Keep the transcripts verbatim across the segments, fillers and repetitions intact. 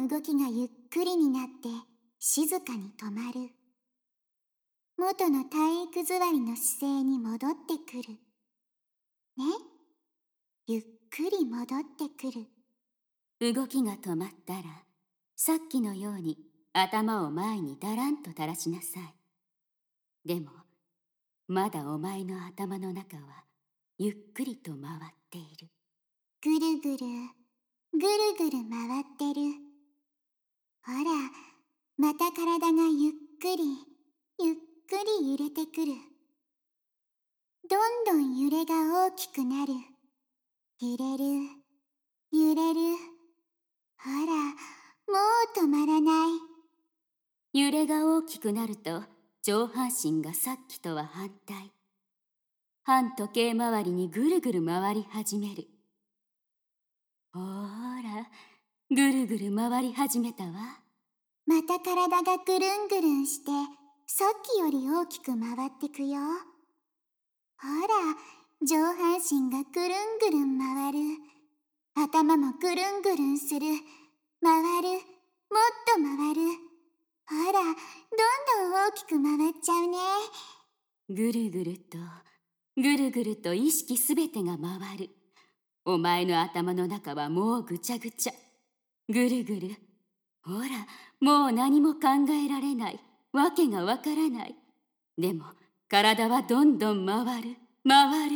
動きがゆっくりになって静かに止まる。元の体育座りの姿勢に戻ってくる。ね。ゆっくり戻ってくる。 動きが止まったら、さっきのように頭を前にだらんと垂らしなさい。でも、まだお前の頭の中はゆっくりと回っている。 ぐるぐる、ぐるぐる回ってる。ほら、また体がゆっくり、ゆっくり揺れてくる。どんどん揺れが大きくなる。揺れる、揺れる。ほら、もう止まらない。 揺れが大きくなると、上半身がさっきとは反対。反時計回りにぐるぐる回り始める。ほら、ぐるぐる回り始めたわ。 また体がぐるんぐるんして、さっきより大きく回ってくよ。ほら、上半身がぐるんぐるん回る。頭もぐるんぐるんする。回る。もっと回る。ほら、どんどん大きく回っちゃうね。 ぐるぐると、ぐるぐると意識すべてが回る。お前の頭の中はもうぐちゃぐちゃ。ぐるぐる。ほら、もう何も考えられない。わけがわからない。でも、体はどんどん回る。回る。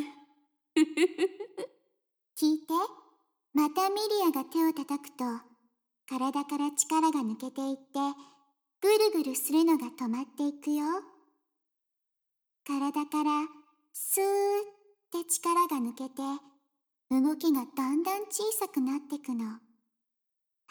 聞いて。またミリアが手を叩くと、体から力が抜けていって、ぐるぐるするのが止まっていくよ。体からスーって力が抜けて、動きがだんだん小さくなってくの。はい。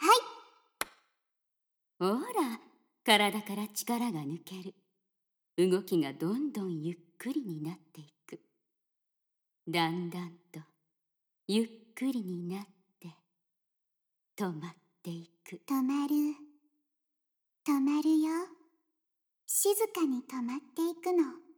ほら、体から力が抜ける。動きがどんどんゆっくりになっていく。だんだんと、ゆっくりになって、止まっていく。 止まる。止まるよ。静かに止まっていくの。